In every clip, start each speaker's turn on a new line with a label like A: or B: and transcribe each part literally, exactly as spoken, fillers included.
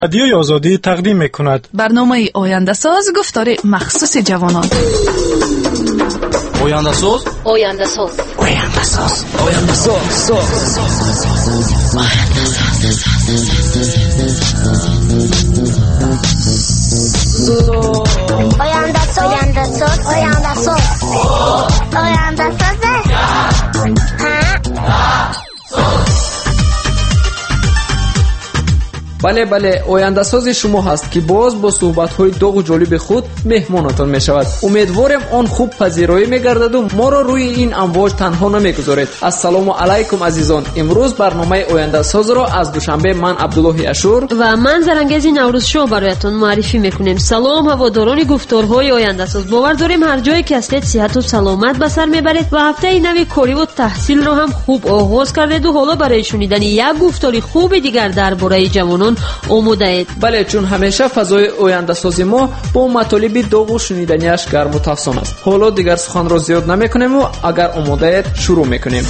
A: رادیوی آزادی تقدیم می‌کند
B: برنامه آینده ساز گفتار مخصوص جوانان.
C: آینده ساز
D: آینده ساز
C: آینده ساز آینده ساز
D: آینده ساز آینده ساز آینده ساز آینده ساز
E: بله بله آینده ساز شما هست که باز با صحبت های داغ و جالب خود مهمانتان می شود. امیدوارم آن خوب پذیرایی می گردد و ما را روی این امواج تنها نمی گذارید. السلام علیکم عزیزان. امروز برنامه آینده ساز را از دوشنبه من عبدالله اشور
F: و من زرنگز نوروز شو برایتان معرفی میکنیم. سلام هواداران گفتارهای آینده ساز. باور داریم هر جایی که هستید صحت و سلامت به سر میبرید و هفته نوی کاری و تحصیل را هم خوب آغاز کردید و حالا برای شنیدن یک گفتاری خوب دیگر درباره جوانان آماده اید.
E: بله، چون همیشه فضای آینده سازی ما با مطالب داغ و شنیدنیش گرم و تفسان است. حالا دیگر سخن را زیاد نمیکنیم و اگر آماده اید شروع میکنیم.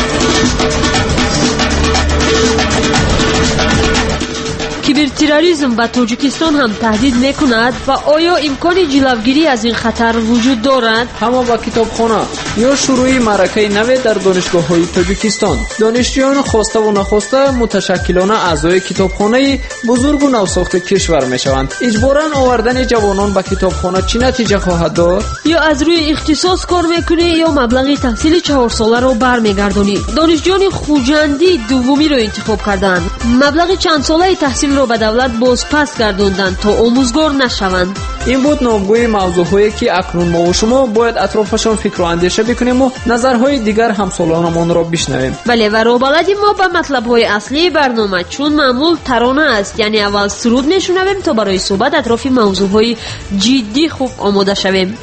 F: کیبرتروریسم به تاجیکستان هم تهدید میکند و آیا امکان جلوگیری از این خطر وجود دارد؟
E: همه با کتابخانه یا شروع معرکه نو در دانشگاه‌های تاجیکستان. دانشجویان خواسته و نخواسته متشکلانه اعضای کتابخانه بزرگ و نوساخت کشور میشوند. اجباراً آوردن جوانان به کتابخانه چه نتیجه خواهد داد؟
F: یا از روی اختصاص کار میکنی یا مبلغ تحصیل چهار ساله را برمیگردانی. دانشجویان خوجندی دومی را انتخاب کردند. مبلغ چند ساله تحصیل را به دولت باز پس گرداندند تا آموزگار نشوند.
E: این بود نامگوی موضوعهایی که اکنون ما و شما باید اطرافشان فکر و اندیشه بکنیم و نظرهای دیگر همسالانمان را بشنویم.
F: بله، و را بلدیم ما به مطلبهای اصلی برنامه چون معمول ترانه است، یعنی اول سرود میشنویم تا برای صحبت اطراف موضوعهای جدی خوب آماده شویم.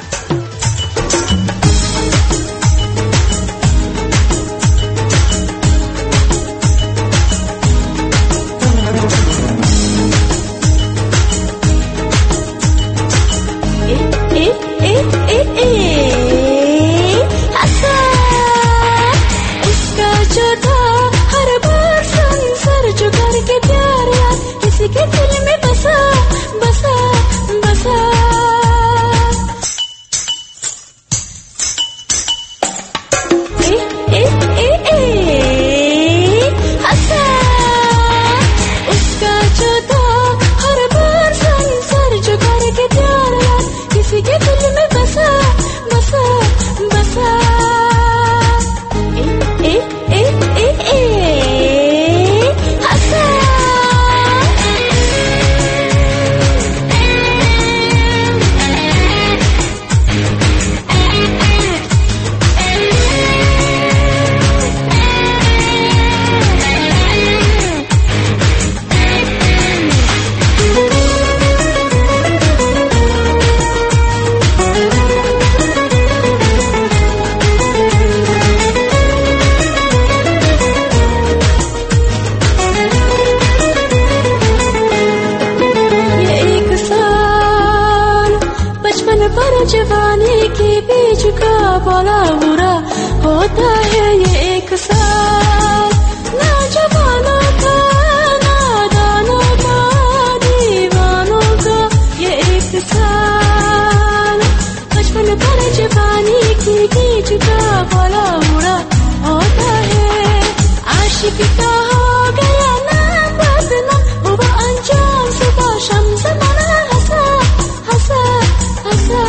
F: जवानी के बीच का बोला बुरा होता है ये एक साल ना जवानों का ना दानों का दीवानों का ये एक साल बचपन पर जवानी के बीच का बोला बुरा होता है आशिक का हो गया ना बदनाम हुआ अंजाम सुबह शाम ज़माना हंसा हंसा हंसा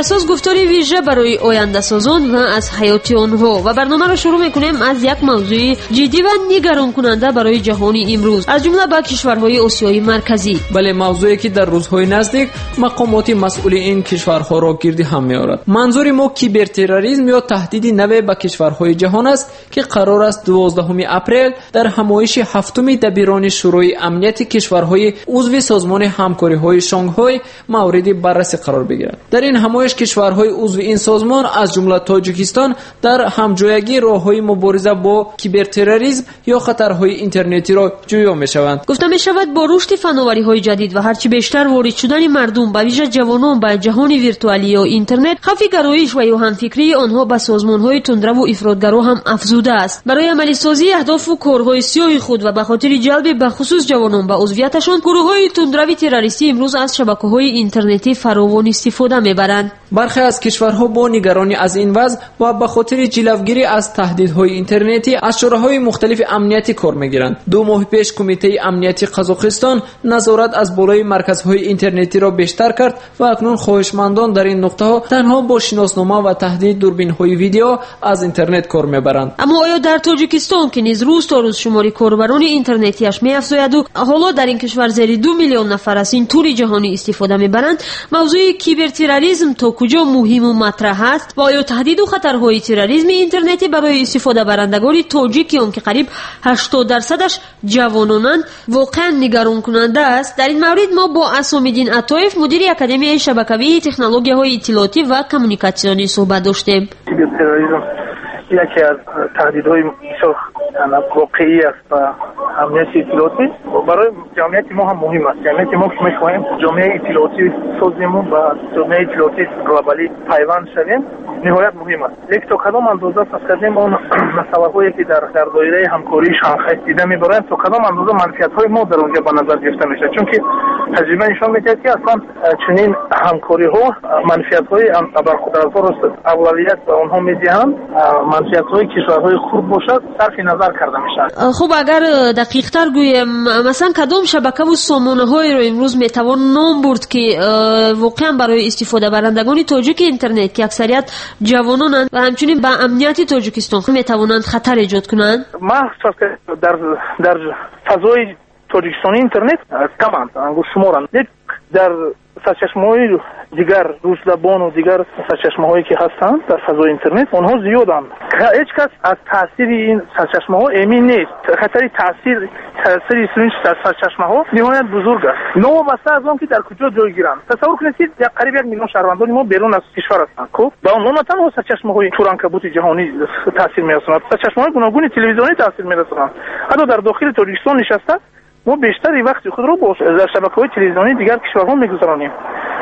G: ояндасоз гуфтори вижа барои ояндасозон ва аз ҳаёти онҳо ва барномаро шурӯъ мекунем аз як мавзӯи ҷиддӣ ва нигаронкунанда барои ҷаҳони имрӯз, аз ҷумла ба кишварҳои осиёи марказӣ.
E: бале мавзӯе ки дар рӯзҳои наздик мақомоти масъули ин кишварҳоро гирди ҳам меорад. манзури мо кибертерроризм ё таҳдиди наве ба кишварҳои ҷаҳон аст ки қарор аст дувоздаҳуми апрел дар ҳамоиши ҳафтуми дабирони шӯрои амнияти кишварҳои узви созмони ҳамкориҳои шонгҳой мавриди баррасӣ қарор бигирад. дар ин ҳамоиш кишварҳои узви ин созмон аз ҷумла тоҷикистон дар ҳамҷоягӣ роҳҳои мубориза бо кибертерроризм ё хатарҳои интернетиро ҷӯё мешаванд.
G: гуфта мешавад бо рушди фанновариҳои ҷадид ва ҳарчи бештар ворид шудани мардум ба вижа ҷавонон ба ҷаҳони виртуалӣ ё интернет, хавфи гароиш ва ё ҳамфикрии онҳо ба созмонҳои тундраву ифротгаро ҳам афзуда аст. барои амалисозии аҳдофу корҳои сиёҳи худ ва ба хотири ҷалби бахусус ҷавонон ба узвияташон, гурӯҳҳои тундрави террористӣ имрӯз аз шабакаҳои интернетӣ фаровон истифода мебаранд.
E: бархе аз кишварҳо бо нигаронӣ аз ин вазъ ва ба хотири ҷилавгирӣ аз таҳдидҳои интернетӣ аз чораҳои мухталифи амниятӣ кор мегиранд. ду моҳи пеш кумитаи амнияти қазоқистон назорат аз болои марказҳои интернетиро бештар кард ва акнун хоҳишмандон дар ин нуқтаҳо танҳо бо шиноснома ва таҳдид дурбинҳои видео аз интернет кор мебаранд.
G: аммо оё дар тоҷикистон ки низ рӯз то рӯз шумори корбарони интернетиаш меафзояду ҳоло дар ин кишвар зери ду миллион нафар аз ин тури ҷаҳонӣ истифода мебаранд, мавзӯи кибертерроризм то куҷо муҳиму матраҳ аст ва оё таҳдиду хатарҳои терроризми интернетӣ барои истифодабарандагони тоҷики он ки қариб ҳаштод дарсадаш ҷавононанд воқеан нигаронкунанда аст. дар ин маврид мо бо Асомиддин Атоев, мудири академияи шабакавии технологияҳои иттилоотӣ ва коммуникатсионӣ суҳбат доштем.
H: кибертерроризм яке аз таҳдидҳои бисёр воқеӣ аст ба амнияти иттилоотӣ. барои ҷамъияти мо ҳам муҳим аст. ҷамъияти мо ки мехоҳем ҷомеаи иттилоотӣ созему ба ҷомеаи иттилоотӣ глобалӣ пайванд шавем, ниҳоят муҳим аст. лекин то кадом андоза фарз кардем он масъалаҳое ки дар дар доираи ҳамкории шанхай дида мебароянд, то кадом андоза манфиатҳои мо дар онҷа ба назар гирифта мешавад. чунки таҷриба нишон медиҳад ки аслан чунин ҳамкориҳо манфиатҳои абарқудратҳоро авлавият ба онҳо медиҳанд. манфиатҳои кишварҳои хурд бошад сарфи назар карда мешавад.
G: хуб, агар дақиқтар гӯем, масалан кадом шабакаву сомонаҳоеро имрӯз метавон ном бурд ки воқеан барои истифодабарандагони тоҷики интернет ки аксарият ҷавононанд ва ҳамчунин ба амнияти тоҷикистон метавонанд хатар эҷод кунанд?
H: ман дар дар фазои тоҷикистони интернет каманд, ангушуморанд. дар сарчашмаҳои дигар рӯзлабону дигар сарчашмаҳое ки ҳастанд дар фазои интернет, онҳо зиёданд. ҳеҷ кас аз таъсири ин сарчашмаҳо эмин нест. хатари таъсир таъсири ин сарчашмаҳо ниҳоят бузург аст, новобаста аз он ки дар куҷо ҷойгиранд. тасаввур кунед ки қариб як миллион шаҳрвандони мо берун аз кишвар ҳастанд. хуб, ба онҳо на танҳо сарчашмаҳои туранкабути ҷаҳонӣ таъсир мерасонад, сарчашмаҳои гуногуни телевизионӣ таъсир мерасонанд. ҳатто дар дохили Тоҷикистон нишаста мо бештари вақти худро бо дар шабакаҳои телевизионии дигар кишварҳо мегузаронем.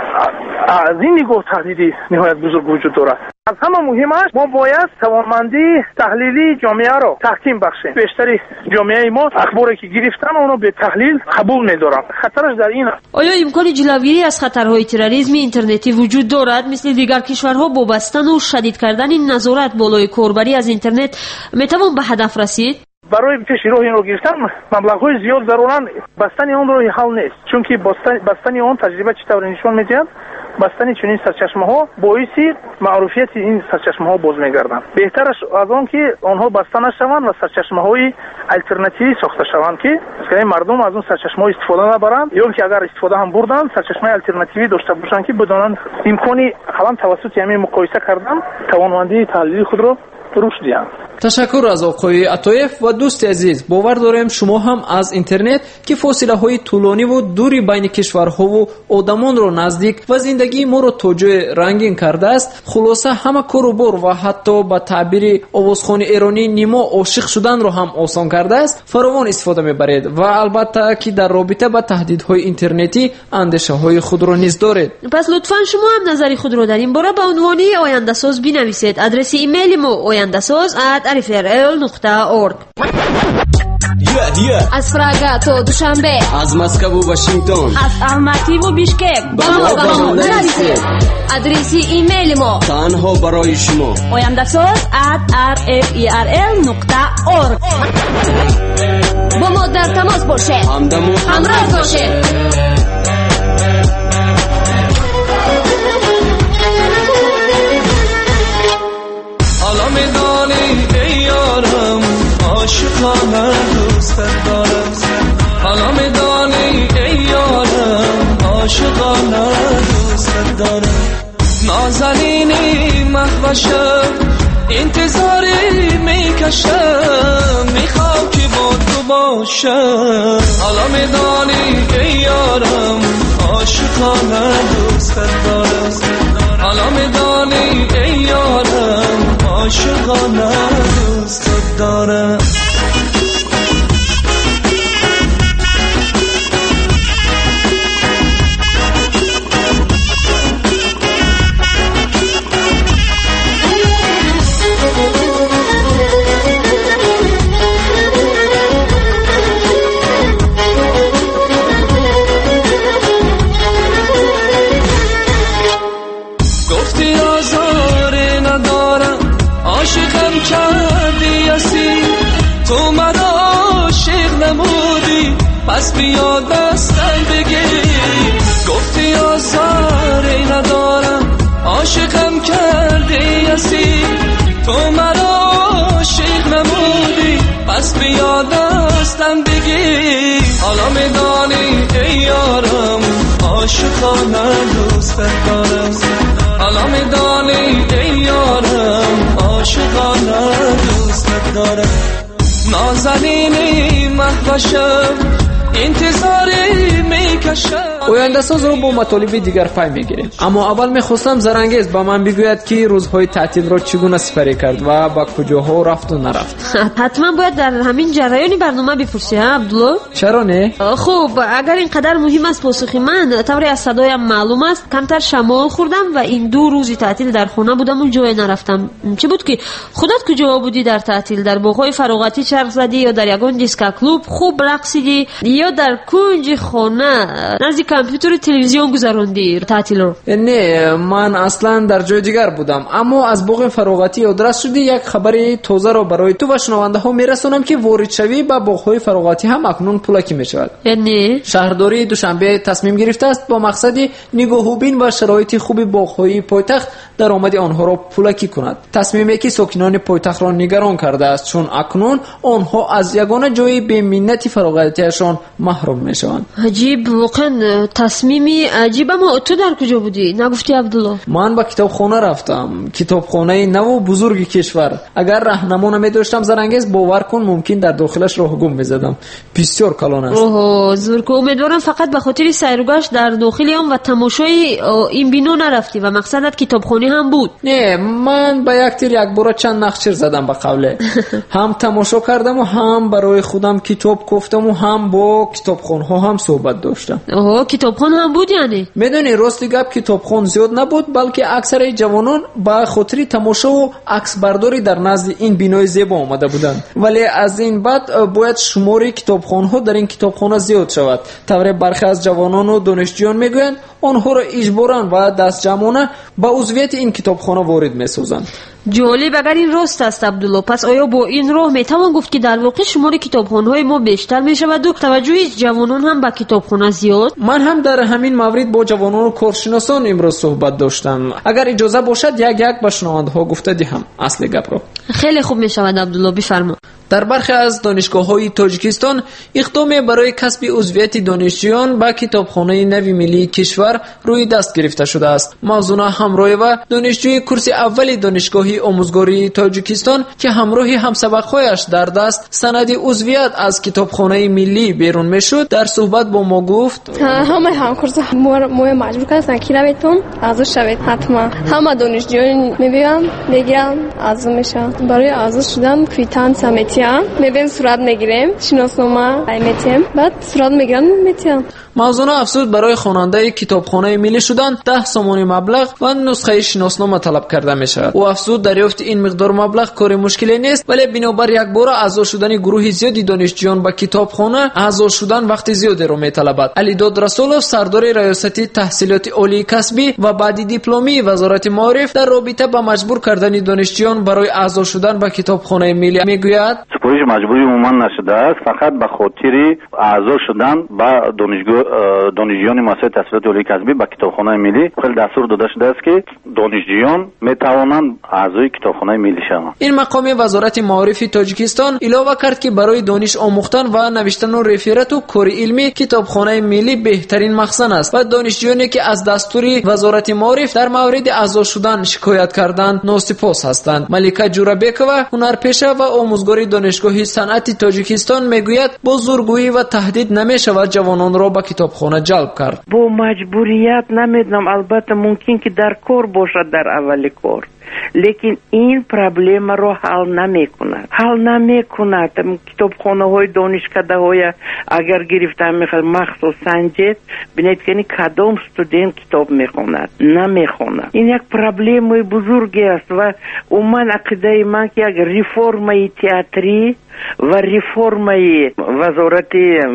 H: аз ин нигоҳ таҳдиди ниҳоят бузург вуҷуд дорад. аз ҳама муҳимаш мо бояд тавонмандии таҳлилии ҷомеаро таҳким бахшем. бештари ҷомеаи мо ахборе ки гирифтан онро бетаҳлил қабул медоранд. хатараш дар ин аст.
G: оё имкони ҷилавгирӣ аз хатарҳои терроризми интернетӣ вуҷуд дорад? мисли дигар кишварҳо бо бастану шадид кардани назорат болои корбарӣ аз интернет метавон ба ҳадаф расид?
H: барои пеши роҳи инро гирифтан маблағҳои зиёд заруранд. бастани он роҳи ҳал нест, чунки бастани он таҷриба чӣ тавре нишон медиҳад, бастани чунин сарчашмаҳо боиси маъруфияти ин сарчашмаҳо боз мегарданд. беҳтараш аз он ки онҳо баста нашаванд ва сарчашмаҳои алтернативӣ сохта шаванд ки мардум аз он сарчашмаҳо истифода набаранд, ё ки агар истифода ҳам бурданд сарчашмаи алтернативӣ дошта бошанд ки бидонанд имкони ҳалам тавассути ҳамин муқоиса кардан тавонмандии таҳлили худро рушд диҳанд.
E: ташаккур аз оқои Атоев ва дӯсти азиз. бовар дорем шумо ҳам аз интернет ки фосилаҳои тӯлониву дури байни кишварҳову одамонро наздик ва зиндагии моро то ҷое рангин кардааст. хулоса ҳама кору бор ва ҳатто ба таъбири овозхони эронӣ нимо ошиқ шуданро ҳам осон кардааст. фаровон истифода мебаред ва албатта ки дар робита ба таҳдидҳои интернетӣ андешаҳои худро низ доред.
G: пас лутфан шумо ҳам назари худро дар ин бора ба унвони ояндасоз бинависед. адреси имейли мо ояндасоз ат арифрл нуқта орг.
I: аз Прага то Душанбе,
C: аз Москву Вашингтон,
I: аз Алмативу Бишкек ба мо ба мо нависед. адреси имейли мо
C: танҳо барои шумо
I: ояндасоз ат арфрл нуқта орг. бо мо дар тамос бошед,
C: ҳамдамо
I: ҳамроҳ бошед.
J: میکشم انتظاری میکشم میخوام که با تو باشم حالا میدانی ای یارم عاشقانه دوستت دارم حالا میدانی ای یارم عاشقانه دوستت دارم تو مرا عاشق نمودی پس بیا دستم بگیر گفتی آزاری ندارم عاشقم کردی اسیر تو مرا عاشق نمودی پس بیا دستم بگیر حالا میدانی ای یارم عاشقانه دوستت دارم حالا میدانی ای یارم عاشقانه دوستت دارم نازنینی محوشم انتظاری میکشم.
E: آینده ساز رو با مطالب دیگر پی میگیریم، اما اول میخواستم زرنگیز با من بگوید که روزهای تعطیل را چگونه سپری کرد و با کجاها رفت و نرفت.
G: حتما باید در همین جریان برنامه بپرسی ها عبدالله.
E: چرا نه؟
G: خب اگر اینقدر مهم است پاسخ من، طوری از صدایم معلوم است کمتر شمال خوردم و این دو روزی تعطیل در خانه بودم و جای نرفتم. چه بود که خودت کجا بودی در تعطیل؟ در باغ‌های فراغتی چرخ زدی یا در یگان دیسکو کلوب خوب رقصیدی یا در کنج خانه نزدیک کامپیوتر و تلویزیون گذروندی تعطیل رو؟
E: نه، من اصلا در جای دیگر بودم، اما از باغ فراغتی آدرس شدی یک خبر تازه رو برای تو و شنونده ها میرسونم که وارد شوی به باغ‌های فراغتی هم اکنون پولکی میشود.
G: یعنی
E: شهرداری دوشنبه تصمیم گرفته است با مقصد نگاهوبین و شرایط خوب باغ‌های پایتخت درآمد آنها را پولکی کند. تصمیمی که ساکنان پایتخت را نگران کرده است، چون اکنون آنها از یگانه جای به منت فراغتیشان محروم میشوند.
G: عجیب، واقعا تصمیمی عجیب. اما تو در کجا بودی؟ نگفتی عبدالله؟
E: من با کتابخانه رفتم، کتابخانه نو و بزرگ کشور. اگر راهنما نمی‌داشتم زرنگیز باور کن ممکن در داخلش راه گم می‌زدم. بسیار کلان است.
G: اوه زور که امیدوارم فقط به خاطر سیر و گشت در داخل آن و تماشای این بینو نرفتی و مقصدت کتابخانه هم بود.
E: نه، من با یک تیر یک بار چند نقشیر زدم به قوله. هم تماشا کردم و هم برای خودم کتاب گفتم و هم با کتابخانه ها هم صحبت داشتم.
G: اوه کتابخانه هم بود یعنی؟
E: میدونی راستی گپ کتابخانه زیاد نبود، بلکه اکثر جوانان با خاطر تماشا و عکس برداری در نزد این بینای زیبا آمده بودند. ولی از این بعد باید شمار کتابخانه ها در این کتابخانه زیاد شود. طوری برخی از جوانان و دانشجویان میگویند آنها را اجباراً و دست جمعانه با عضویت این کتابخانه وارد میسازند.
G: جالب. اگر این راست است عبدالله، پس آیا با این راه میتوان گفت که در واقع شمار کتابخانه‌های ما بیشتر میشود و توجه جوانان هم به کتابخانه زیاد؟
E: من هم در همین مورد با جوانان و کارشناسان امروز صحبت داشتم. اگر اجازه باشد یک یک به شنونده‌ها گفته دهم اصل گپ را.
G: خیلی خوب میشود عبدالله، بفرما.
E: در برخی از دانشگاه‌های تاجیکستان اقدام برای کسب عضویت دانشجویان به کتابخانه نوی ملی کشور روی دست گرفته شده است. موضوع همراه و دانشجوی کورس اول دانشگاه آموزگاری تاجیکستان که همراه همسبق‌هایش در دست سند عضویت از کتابخانه ملی بیرون میشد، در صحبت با ما گفت
K: همه همکورس مو مجبور کردن که نمیتون ازش شوید. حتما همه دانشجویان میبینم میگیرم از میشن برای از شدن کیتانس میتیم میبین صورت میگیریم شناسنامه میتیم بعد صورت میگیرم میتیم.
E: موضوع افزود برای خواننده کتابخانه ملی شدن ده سومانی مبلغ و نسخه شناسنامه طلب کرده میشود. و افزود دریافت این مقدار مبلغ کار مشکلی نیست، ولی بنابر یک بار اعضا شدن گروه زیادی دانشجویان به کتابخانه اعضا شدن وقت زیادی رو میطلبد. علیداد رسولov سردار ریاست تحصیلات عالی کسبی و بعدی دیپلمی وزارت معارف در رابطه با مجبور کردن دانشجویان برای اعضا شدن به کتابخانه ملی میگوید
L: سپارش دانش مجبوری عموما نشده است، فقط به خاطر اعضا شدن به دانشگاه دانشجویان مؤسسه تحصیلات عالی کسبی به کتابخانه ملی خیلی دستور داده شده است که دانشجویان میتوانند اعضای کتابخانه ملی شوند.
E: این مقام وزارت معارف تاجیکستان علاوه کرد که برای دانش آموختن و نوشتن و رفرت و کار علمی کتابخانه ملی بهترین مخزن است و دانشجویانی که از دستور وزارت معارف در مورد اعضا شدن شکایت کردند ناسپاس هستند. ملیکا جورابکова هنرپیشه و آموزگار دانشگاه صنعت تاجیکستان میگوید با زورگویی و تهدید نمیشود جوانان را به کتابخانه جلب کرد.
M: با مجبوریت نمیدونم، البته ممکن که در کار باشد در اول کار، لیکن این پرابلم رو حل نمی کند حل نمی کند کتابخانه های دانشکده های اگر گرفتن میخواد مخصوص سنجید بینید که کدام استودنت کتاب میخواند نمیخواند. این یک پرابلم بزرگی است و من عقیده من که اگر ریفرم تئاتری و ریفرم وزارت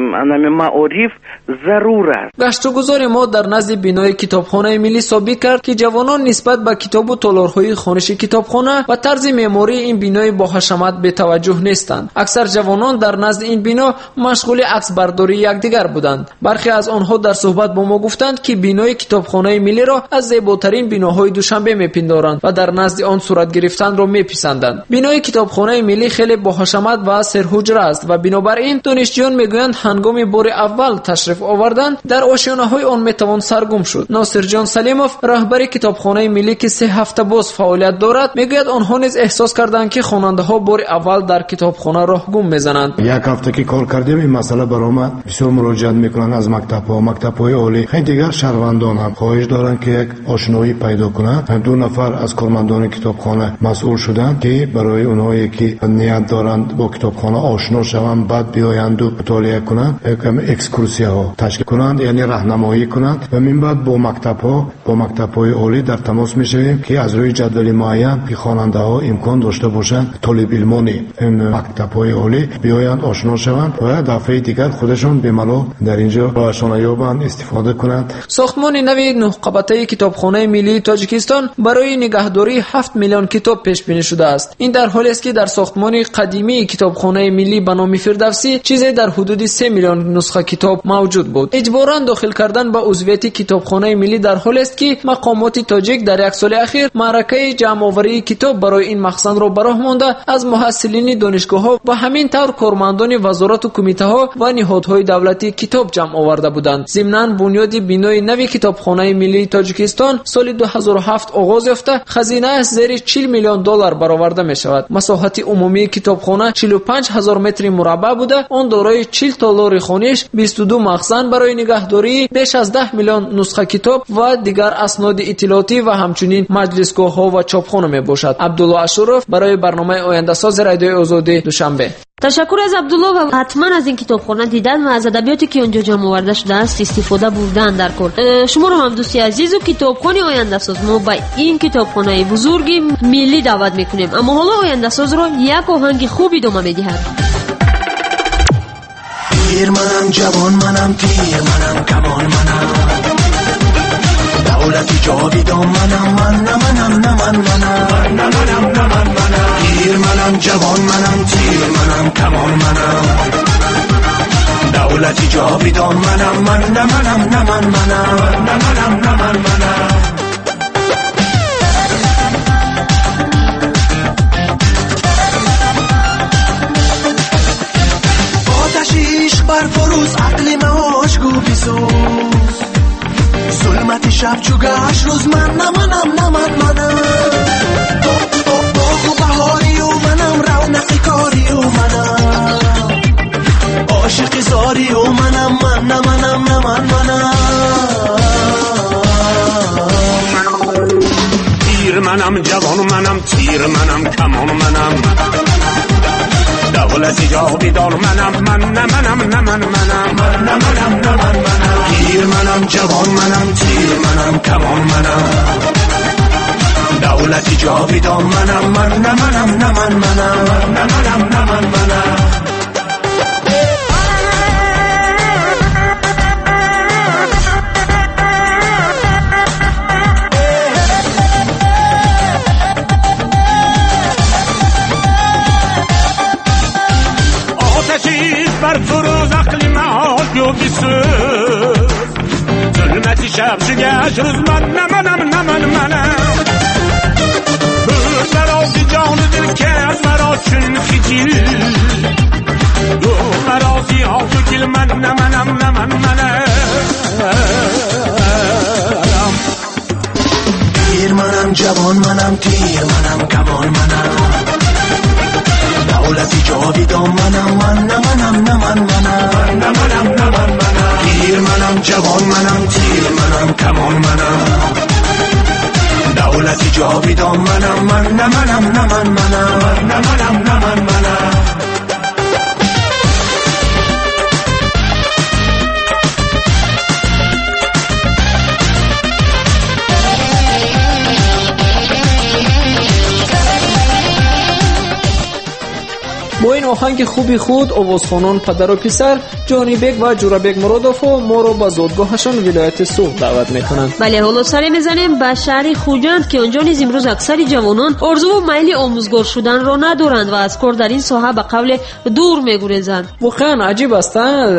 M: معارف ضرور است.
E: گشتگزار ما در نزد بینای کتابخانه ملی ثابت کرد که جوانان نسبت به کتاب و تالارهای خوانش کتابخانه و طرز معماری این بینای با حشمت به توجه نیستند. اکثر جوانان در نزد این بنا مشغول عکس برداری یکدیگر بودند. برخی از آنها در صحبت با ما گفتند که بینای کتابخانه ملی را از زیباترین بیناهای دوشنبه میپندارند و در نزد آن صورت گرفتن را میپسندند. بینای کتابخانه ملی خیلی با حشمت و سرحجره است و بنابراین دانشجویان میگویند هنگام بار اول تشریف آوردن در آشیانه‌های آن میتوان سرگم شد. ناصر جان سلیموف رهبر کتابخانه ملی که سه هفته باز فعالیت دارد میگوید آنها نیز احساس کردند که خواننده‌ها بار اول در کتابخانه راه گم میزنند.
N: یک هفته که کار کردیم این مسئله برآمد، بسیار مراجعت میکنند از مکتب‌ها، مکتب‌های عالی. خیلی دیگر شهروندان هم خواهش دارند که یک آشنایی پیدا کنند. دو نفر از کارمندان کتابخانه مسئول شدند که برای اونهایی که نیت دارند با کتابخانه آشنا شوند بعد بیایند و مطالعه کنند، یکم اکسکورسیا ها تشکیل کنند، یعنی راهنمایی کنند و من بعد با مکتب‌ها با مکتب‌های عالی در تماس میشویم که از روی جدول معین که خواننده‌ها امکان داشته باشند طالب علمان این مکتب‌های عالی بیایند آشنا شوند و دفعه دیگر خودشون به ملا در اینجا آشنایی یابند استفاده کنند.
E: ساختمان نوی نه قبطه کتابخانه ملی تاجیکستان برای نگهداری هفت میلیون کتاب پیش بینی شده است. این در حالی است که در ساختمان قدیمی کتابخانه ملی به نام فردوسی چیزی در حدود سه میلیون نسخه کتاب موجود بود. اجباراً داخل کردن به عضویت کتابخانه ملی در حالی است که مقامات تاجیک در یک سال اخیر معرکه جمع‌آوری کتاب برای این مخزن را براه مانده از محصلین دانشگاه‌ها و همین طور کارمندان وزارت و کمیته‌ها و نهادهای دولتی کتاب جمع آورده بودند. ضمناً بنیاد بینای نوی کتابخانه ملی تاجیکستان سال دو هزار و هفت آغاز یافته خزینه زیر چهل میلیون دلار برآورده می‌شود. مساحت عمومی کتابخانه چهل و پنج هزار متر مربع بوده. آن دارای چهل تالار خوانش، بیست و دو مخزن برای نگهداری بیش از ده میلیون نسخه کتاب و دیگر اسناد اطلاعاتی و همچنین مجلسگاه‌ها و چاپخانه میباشد. عبدالله اشرف برای برنامه آینده ساز رادیو آزادی دوشنبه.
G: تشکر از عبدالله و حتما از این کتابخانه دیدن و از ادبیاتی که اونجا جمع آورده شده است استفاده بردن در کار. شما رو هم دوستی عزیز و کتابخانه آینده ساز ما با این کتابخانه بزرگی ملی دعوت میکنیم. اما حالا آینده ساز رو یک آهنگ خوبی ادامه میدهد.
O: پیر منم جوان منم پیر منم کمان منم دولتی جاویدان منم من نه منم نه من منم نه منم نه من منم پیر منم جوان منم تیر منم کمان منم دولتی جاویدان منم من نه منم نه من منم نه منم نه من منم آتشیش بر فروز عقل مهاش گو بیسوز ظلمت شب چو گشت روز من نه منم نه من منم باغ و بهاری و منم رونق کاری و منم عاشق زاری و منم من نه منم نه من منم تیر منم جوان منم تیر منم کمان منم دولتی جاویدان منم من نه منم نه من منم من نه منم نه من منم پیر منم جوان منم تیر منم کمان منم دولتی جاویدان منم من نه منم نه من منم نه منم نه من منم
P: گشت روز من نمانم نمان منم بود مرازی جان دل که از مرا چون خجیل دو مرازی ها تو گل من نمانم نمان منم
O: تیر منم جوان منم تیر منم کمان منم دولتی جاویدان منم من نمانم نمان منم نمانم نمان منم تیر منم جوان منم تیر منم کمان منم دولتی جاویدان منم من نمانم نمان منم نمانم نمان منم
E: با این آهنگ خوبی خود آوازخوانان پدر و پسر جانی بیگ و جورابیگ مرادوف ما رو به زادگاهشان ولایت سوخ دعوت میکنند.
G: بله حالا سری میزنیم به شهر خوجند که آنجا نیز امروز اکثر جوانان آرزو و میل آموزگار شدن را ندارند و از کار در این ساحه به قول دور میگریزند.
E: واقعا عجیب است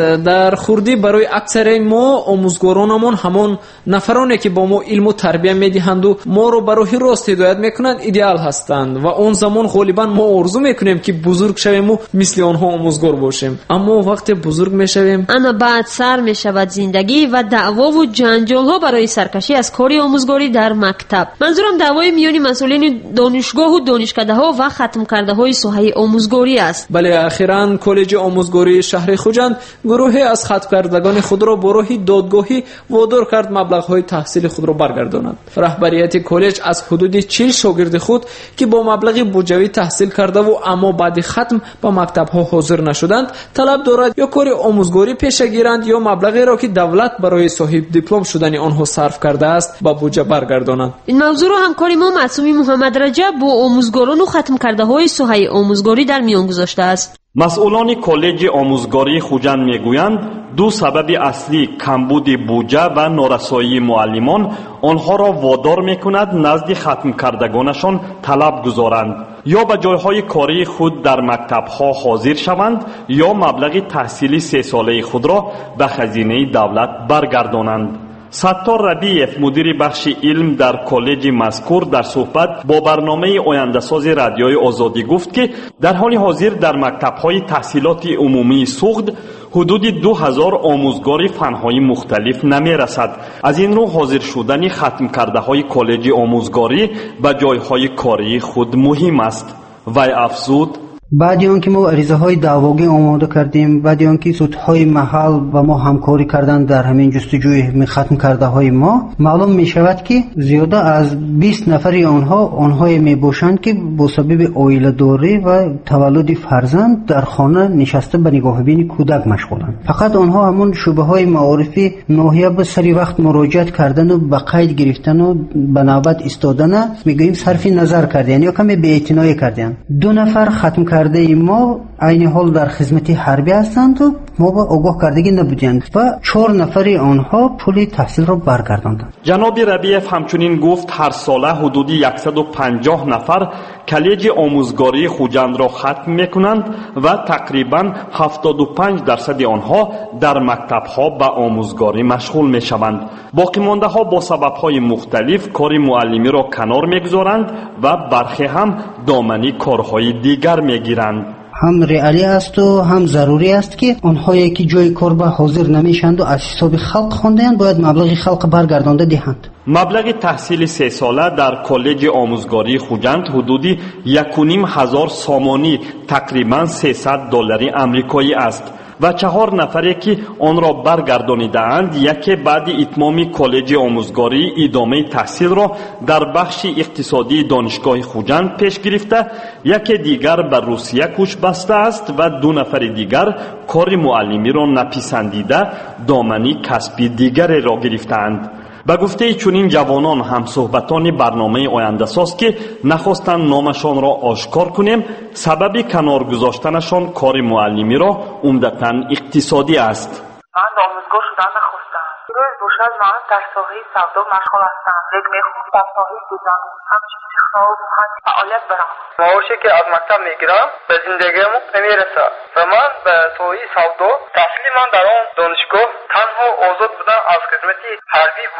E: در خوردی برای اکثر ما آموزگارانمون همان نفرانی که با ما علم و تربیت میدهند و ما رو به راه راست هدایت میکنند ایدئال هستند و اون زمان غالبا ما آرزو میکنیم که بزرگ شویم و مثل آنها آموزگار باشیم، اما وقتی بزرگ میشویم
G: اما بعد سر میشود زندگی و دعوا و جنجال ها برای سرکشی از کار آموزگاری در مکتب. منظورم دعوای میان مسئولین دانشگاه و دانشکده ها و ختم کرده های ساحه آموزگاری است.
E: بله اخیراً کالج آموزگاری شهر خوجند گروهی از ختم کردگان خود را با راه دادگاهی وادار کرد مبلغ های تحصیل خود را برگردانند. رهبریت کالج از حدود چهل شاگرد خود که با مبلغ بودجوی تحصیل کرده و اما بعد ختم با مکتب ها حاضر نشدند طلب دارد یا کار آموزگاری پیشه گیرند یا مبلغی را که دولت برای صاحب دیپلم شدن آنها صرف کرده است با بودجه برگردانند.
G: این موضوع را همکار ما معصومی محمد رجب با آموزگاران و ختم کرده های ساحه آموزگاری در میان گذاشته است.
Q: مسئولان کالج آموزگاری خوجند میگویند دو سبب اصلی کمبود بودجه و نارسایی معلمان آنها را وادار میکند نزد ختم کردگانشان طلب گذارند یا به جایهای کاری خود در مکتبها حاضر شوند یا مبلغ تحصیلی سه ساله خود را به خزینه دولت برگردانند. ستار ربیعف مدیر بخش علم در کالج مذکور در صحبت با برنامه آینده‌ساز رادیوی آزادی گفت که در حال حاضر در مکتب‌های تحصیلات عمومی سوخت حدود دو هزار آموزگار فن‌های مختلف نمی‌رسد. از این رو حاضر شدن ختم کرده های کالج آموزگاری به جایهای کاری خود مهم است. وی افزود
R: بعد از اینکه ما عریضه های دعواگی آماده کردیم، بعد از اینکه سودهای محل و ما همکاری کردن در همین جستجوی ختم کرده های ما، معلوم می شود که زیاده از بیست نفری آنها آنهای می باشند که با سبب عائله داری و تولد فرزند در خانه نشسته به نگاه بین کودک مشغولند. فقط آنها همون شعبه های معارفی ناحیه به سری وقت مراجعت کردن و به قید گرفتن و به نوبت ایستادن میگوییم صرف نظر کردن یا کمی بی‌اعتنایی کردن. دو نفر ختم کرده ما عین حال در خدمت حربی هستند و ما با آگاه کردگی نبودند و چهار نفری آنها پول تحصیل را برگرداندند.
Q: جناب ربیعف همچنین گفت هر ساله حدود صد و پنجاه نفر کالج آموزگاری خوجند را ختم میکنند و تقریبا هفتاد و پنج درصد آنها در مکتب‌ها به آموزگاری مشغول میشوند. باقی مانده ها با سبب‌های مختلف کار معلمی را کنار میگذارند و برخی هم دامنی کارهای دیگر میگیرند.
R: هم رئالی است و هم ضروری است که آنهایی که جای کار به حاضر نمیشند و از حساب خلق خوانده‌اند باید مبلغ خلق برگردانده دهند.
Q: مبلغ تحصیل سه ساله در کالج آموزگاری خوجند حدودی یک و نیم هزار سامانی تقریبا سیصد دلاری آمریکایی است و چهار نفری که آن را برگردانیده‌اند یکی بعد اتمام کالج آموزگاری ادامه تحصیل را در بخش اقتصادی دانشگاه خوجند پیش گرفته، یکی دیگر به روسیه کوچ بسته است و دو نفر دیگر کار معلمی را نپسندیده دامنی کسبی دیگری را گرفتند. به گفته چنین جوانان هم صحبتان برنامه آینده‌ساز که نخواستند نامشان را آشکار کنیم، سبب کنار گذاشتنشان کار معلمی را عمدتاً اقتصادی است.
S: من آموزگار شدن نخواستم. روز باشد من در ساحه سودا مشغول هستم. لیک میخوام در ساحه دیزاین همچنین تکنولوژی و فعالیت برم. معاشی که از مکتب میگیرم به زندگیم نمیرسه و من به ساحه سودا تحصیل من در آن دانشگاه تنها آزاد بودن از خدمت حربی بود.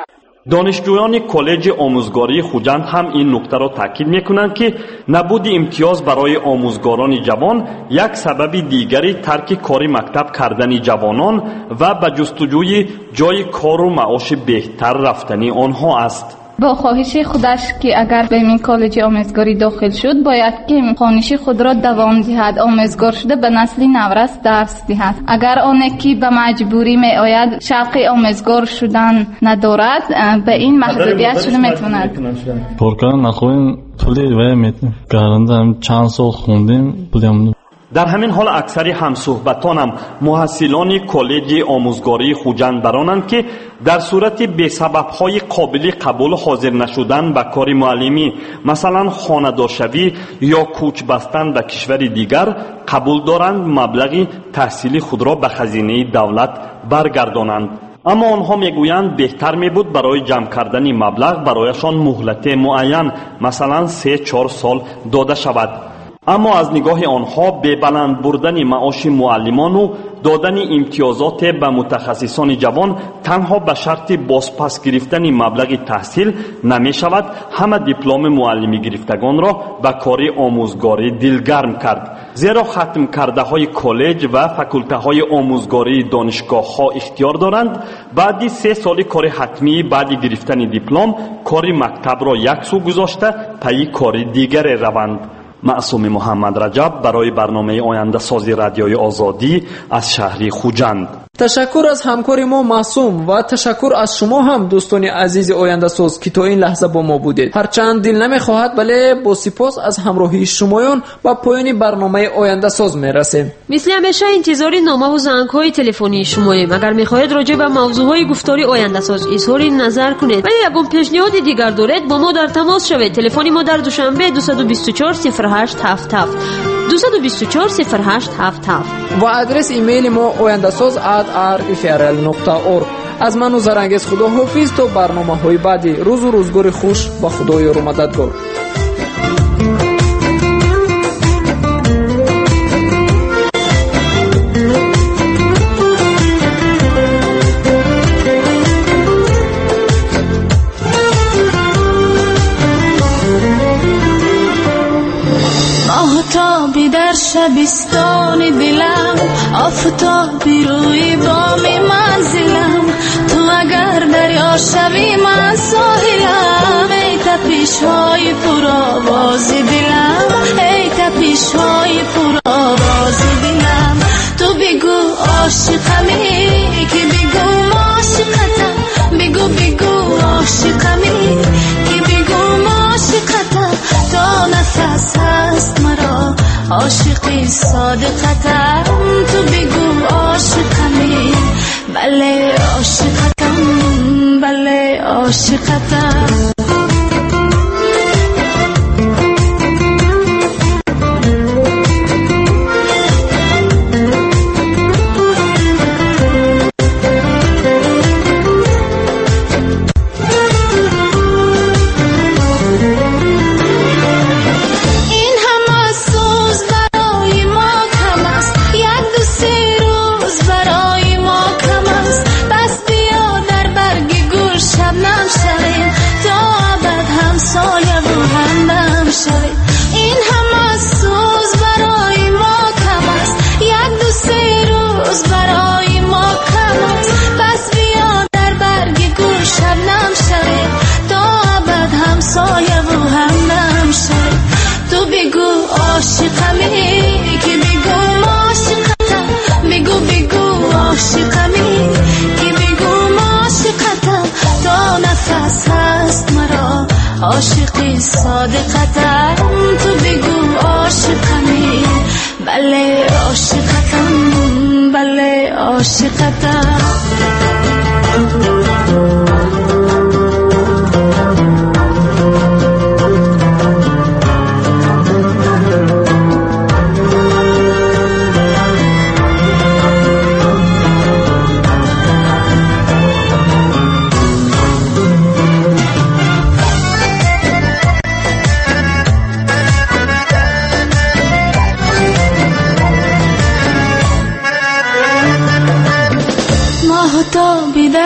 Q: دانشجویان کالج آموزگاری خوجند هم این نکته را تاکید میکنند که نبود امتیاز برای آموزگاران جوان یک سبب دیگری ترک کاری مکتب کردن جوانان و به جستجوی جای کار و معاش بهتر رفتن آنها است.
T: با خواهش خودش که اگر به این کالج آموزگاری داخل شد باید که خوانش خود را دوام دهد، آموزگار شده به نسل نورس درس دهد. اگر آن که به مجبوری می آید شوق آموزگار شدن ندارد به این محدودیت شده میتواند.
U: کار کردن نخواهیم پولی و میتونیم چند سال خوندیم پولیم.
Q: در همین حال اکثر همصحبتانم محصلان کالج آموزگاری خوجند برانند که در صورت به سبب‌های قابل قبول حاضر نشدن به کار معلمی، مثلا خانه‌دارشوی یا کوچ بستن به کشور دیگر، قبول دارند مبلغ تحصیلی خود را به خزینه دولت برگردانند. اما آنها میگویند بهتر می بود برای جمع کردن مبلغ برایشان مهلت معین، مثلا سه چهار سال داده شود. اما از نگاه آنها به بلند بردن معاش معلمان و دادن امتیازات به متخصصان جوان تنها به شرط بازپس گرفتن مبلغ تحصیل نمی شود همه دیپلم معلمی گرفتگان را به کار آموزگاری دلگرم کرد، زیرا ختم کرده های کالج و فکولته های آموزگاری دانشگاه ها اختیار دارند بعد سه سال کار حتمی بعد گرفتن دیپلم کار مکتب را یک سو گذاشته پی کار دیگر روند. معصوم محمد رجب برای برنامه آینده سازی رادیوی آزادی از شهر خوجند.
E: تشکر از همکار ما معصوم و تشکر از شما هم دوستان عزیز آینده ساز که تا این لحظه با ما بودید. هرچند دل نمیخواهد ولی با سپاس از همراهی شمایان با پایان برنامه آینده ساز میرسیم.
G: مثل همیشه انتظار نامه و زنگ‌های تلفنی شماییم. اگر میخواهید راجع به موضوعهای گفتاری آینده ساز اظهار نظر کنید ولی یگان پیشنهاد دیگر دارید با ما در تماس شوید. تلفن ما در دوشنبه دو دو چهار صفر هشت هفت هفت دو دو چهار صفر هشت هفت هفت
E: و آدرس ایمیل ما oyandasaz at r f r l نقطه org. از من و زرنگیز خدا حافظ تا برنامه های بعدی. روز و روزگار خوش با خدای و مددگار.
F: آفتابی در شبستان دلم، آفتابی روی بام منزلم، تو اگر دریا شوی من ساحلم. ای تپش های پرآواز دلم، ای تپش های پرآواز دلم، تو بگو عاشقمی که بگو عاشقتم، بگو بگو عاشقمی که بگو عاشقتم، تا نفس هست مرا عاشقی صادقتم، تو بگو عاشقمی بله عاشقتم، بله عاشقتم. عاشقی صادقتم، تو بگو عاشقمی بله عاشقتم، بله عاشقتم.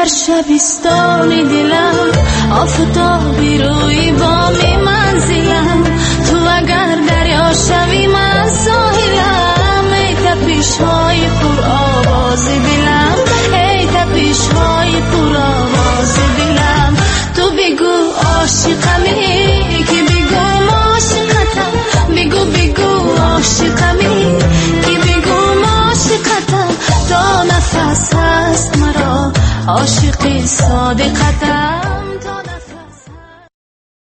F: در شبستان دلم آفتابی روی بامی منزلم تو اگر دریا شوی من ساحلم ای تپش های پر آواز دلم ای تپش های پر آواز دلم تو بگو عاشقمی که بگو عاشقتم بگو بگو عاشقمی که بگو عاشقتم تا نفس هست مرا عاشق صادقتم